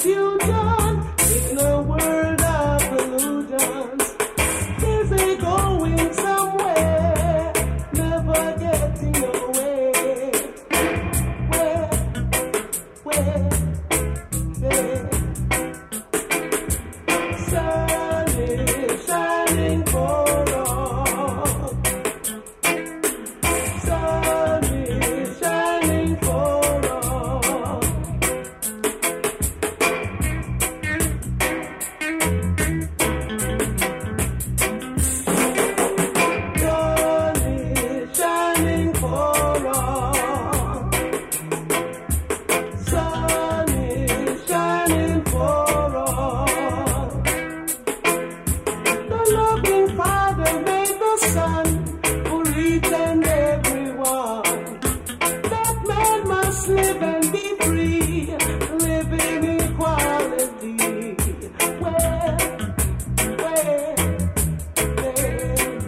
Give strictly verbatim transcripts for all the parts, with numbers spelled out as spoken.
confusion in a world of illusions. Busy going somewhere, never getting away. Where, where, where? Sun is shining for all. Sun is shining for all. Sun is shining for all. Sun is shining for all. The loving Father made the sun for each and every one. That man must live and be free, live in equality. Where, where, where?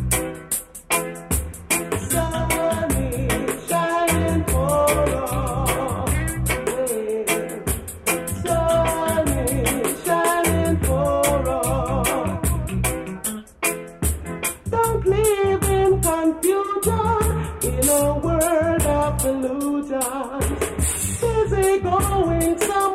Sun is shining for all. Where? Sun is shining for all. Don't live in confusion in a world of illusions. Busy going somewhere.